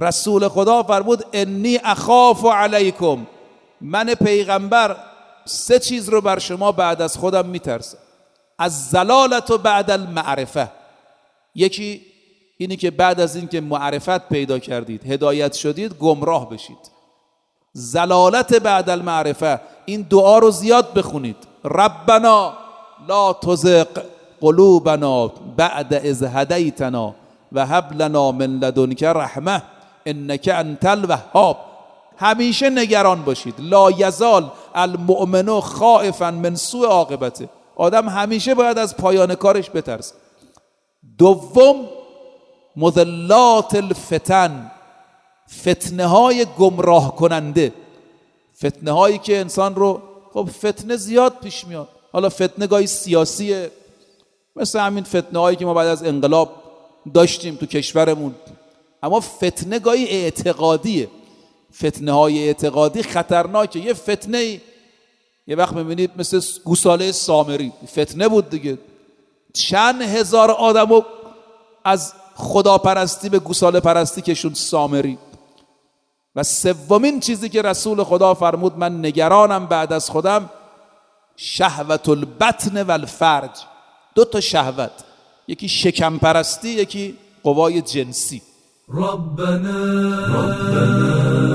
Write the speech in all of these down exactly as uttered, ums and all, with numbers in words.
رسول خدا فرمود انی اخاف علیکم، من پیغمبر سه چیز رو بر شما بعد از خودم میترسم. از زلالت و بعد المعرفه، یکی اینی که بعد از این که معرفت پیدا کردید، هدایت شدید، گمراه بشید. زلالت بعد المعرفه، این دعا رو زیاد بخونید. ربنا لا تزغ قلوبنا بعد اذ هدیتنا و هب لنا من لدنک رحمه انک انت الوهاب. همیشه نگران باشید. لا یزال المؤمن خائفا من سوء عاقبته، آدم همیشه باید از پایان کارش بترسه. دوم مضلات الفتن، فتنه های گمراه کننده، فتنه هایی که انسان رو، خب فتنه زیاد پیش میاد. حالا فتنه گاهی سیاسیه، مثل همین فتنه هایی که ما بعد از انقلاب داشتیم تو کشورمون، اما فتنه گاهی اعتقادیه. فتنه های اعتقادی خطرناکه. یه فتنه یه وقت میبینید مثل گوساله سامری، فتنه بود دیگه، چند هزار آدمو از خداپرستی به گوساله پرستی کشون سامری. و سومین چیزی که رسول خدا فرمود من نگرانم بعد از خودم، شهوت البطن و الفرج. دو تا شهوت، یکی شکم پرستی، یکی قوای جنسی. ربنا ربنا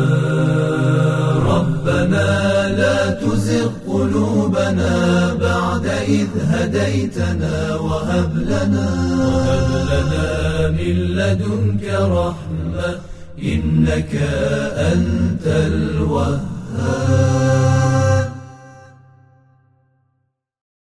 ربنا لا تزغ قلوبنا بعد إذ هديتنا وهب لنا وهب لنا من لدنك رحمة إنك أنت الوهاب.